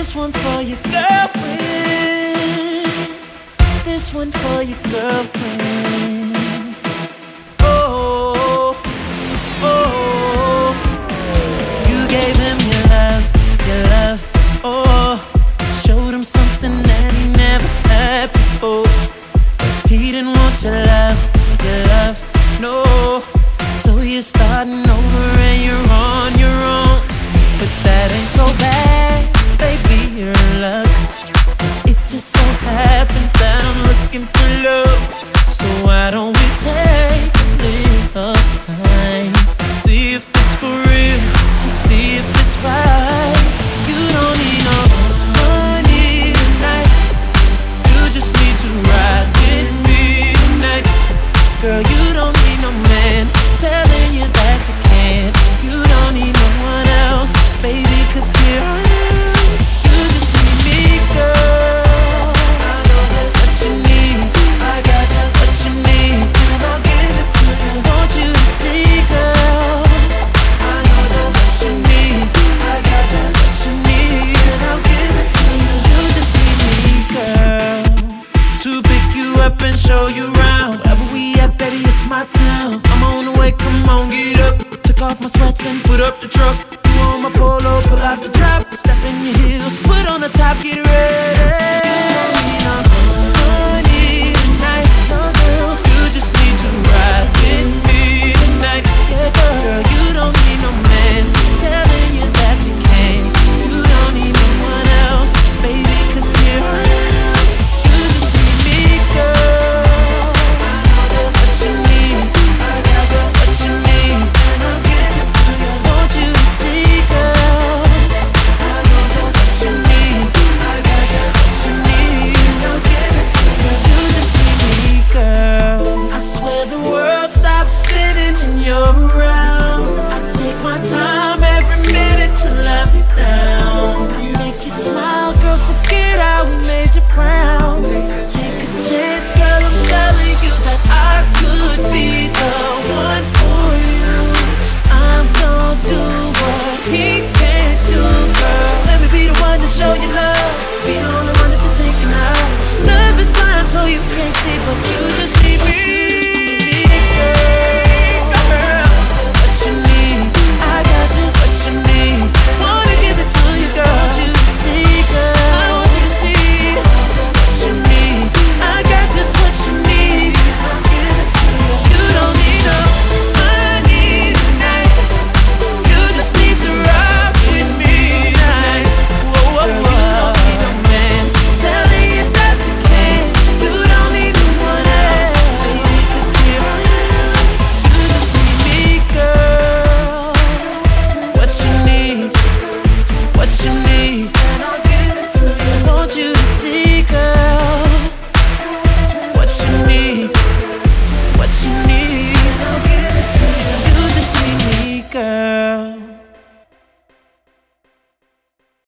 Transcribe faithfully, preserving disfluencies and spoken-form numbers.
This one for your girlfriend. This one for your girlfriend. Oh, oh, you gave him your love, your love. Oh, showed him something that he never had before. But he didn't want your love, your love, no. So you're starting over and you're on your own. But that ain't so bad, baby, you're in luck. Cause it just so happens that I'm looking for love. So why don't we take a little time to see if it's for real, to see if it's right. You don't need no money tonight. You just need to ride with me tonight. Girl, you don't need no man telling you that you can't. You don't need no one else, baby, cause here I am. You just need me, girl. I know just what you need. I got just what you need, and I'll give it to you. Want you to see, girl. I know just what you need. I got just what you need, and I'll give it to you. You just need me, girl, to pick you up and show you around. Wherever we at, baby, it's my town. I'm on the way, come on, get up. Took off my sweats and put up the truck. You on my polo, pull out the drop. Step in your heels, put on the top, get ready.